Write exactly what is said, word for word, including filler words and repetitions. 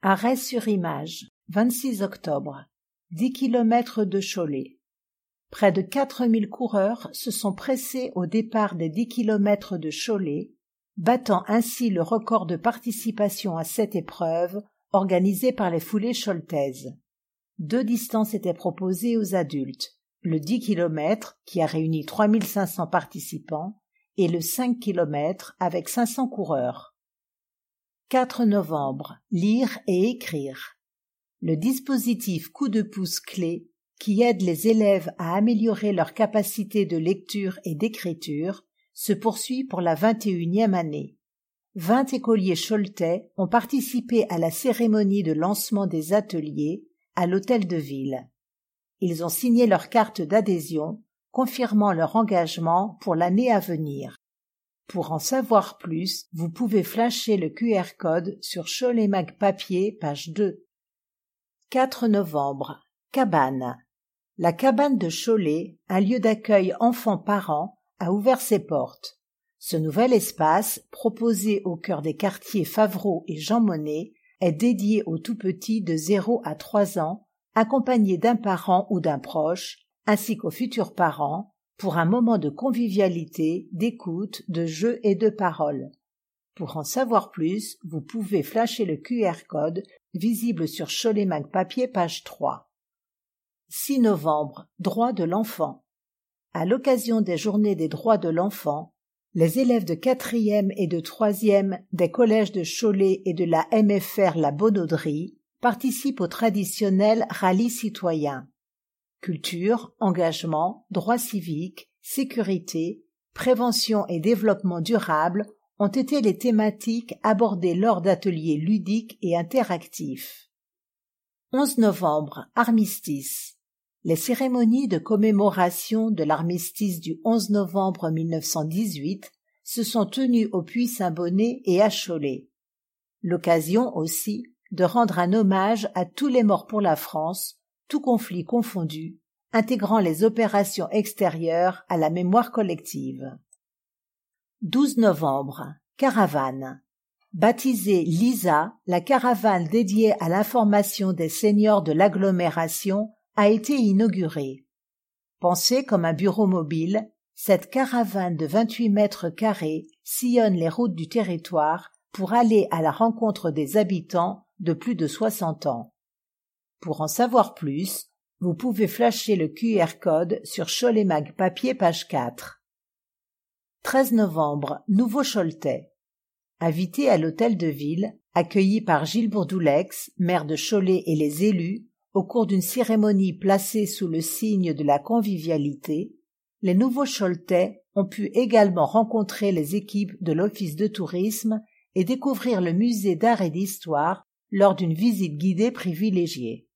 Arrêt-sur-Image, vingt-six octobre. dix kilomètres de Cholet. Près de quatre mille coureurs se sont pressés au départ des dix kilomètres de Cholet, battant ainsi le record de participation à cette épreuve organisée par les foulées choletaises. Deux distances étaient proposées aux adultes, le dix kilomètres qui a réuni trois mille cinq cents participants et le cinq kilomètres avec cinq cents coureurs. quatre novembre. Lire et écrire. Le dispositif coup de pouce clé qui aide les élèves à améliorer leur capacité de lecture et d'écriture se poursuit pour la vingt et unième année. Vingt écoliers choletais ont participé à la cérémonie de lancement des ateliers à l'hôtel de ville. Ils ont signé leur carte d'adhésion, confirmant leur engagement pour l'année à venir. Pour en savoir plus, vous pouvez flasher le Q R code sur Cholet Mag Papier, page deux. quatre novembre. Cabane. La cabane de Cholet, un lieu d'accueil enfants-parents, a ouvert ses portes. Ce nouvel espace, proposé au cœur des quartiers Favreau et Jean Monnet, est dédié aux tout-petits de zéro à trois ans, accompagnés d'un parent ou d'un proche, ainsi qu'aux futurs parents, pour un moment de convivialité, d'écoute, de jeu et de parole. Pour en savoir plus, vous pouvez flasher le Q R code visible sur Cholet Mag Papier, page trois. six novembre. Droits de l'enfant. À l'occasion des Journées des droits de l'enfant, les élèves de quatrième et de troisième des collèges de Cholet et de la M F R La Bonauderie participent au traditionnel rallye citoyen. Culture, engagement, droits civiques, sécurité, prévention et développement durable ont été les thématiques abordées lors d'ateliers ludiques et interactifs. onze novembre. Armistice. Les cérémonies de commémoration de l'armistice du onze novembre mille neuf cent dix-huit se sont tenues au Puy-Saint-Bonnet et à Cholet. L'occasion aussi de rendre un hommage à tous les morts pour la France, tout conflit confondu, intégrant les opérations extérieures à la mémoire collective. douze novembre. Caravane. Baptisée Lisa, la caravane dédiée à l'information des seniors de l'agglomération a été inaugurée. Pensée comme un bureau mobile, cette caravane de vingt-huit mètres carrés sillonne les routes du territoire pour aller à la rencontre des habitants de plus de soixante ans. Pour en savoir plus, vous pouvez flasher le Q R code sur Cholet Mag Papier, page quatre. treize novembre. Nouveau Choletais. Invité à l'hôtel de ville, accueilli par Gilles Bourdoulex, maire de Cholet et les élus, au cours d'une cérémonie placée sous le signe de la convivialité, les nouveaux Choletais ont pu également rencontrer les équipes de l'Office de tourisme et découvrir le musée d'art et d'histoire lors d'une visite guidée privilégiée.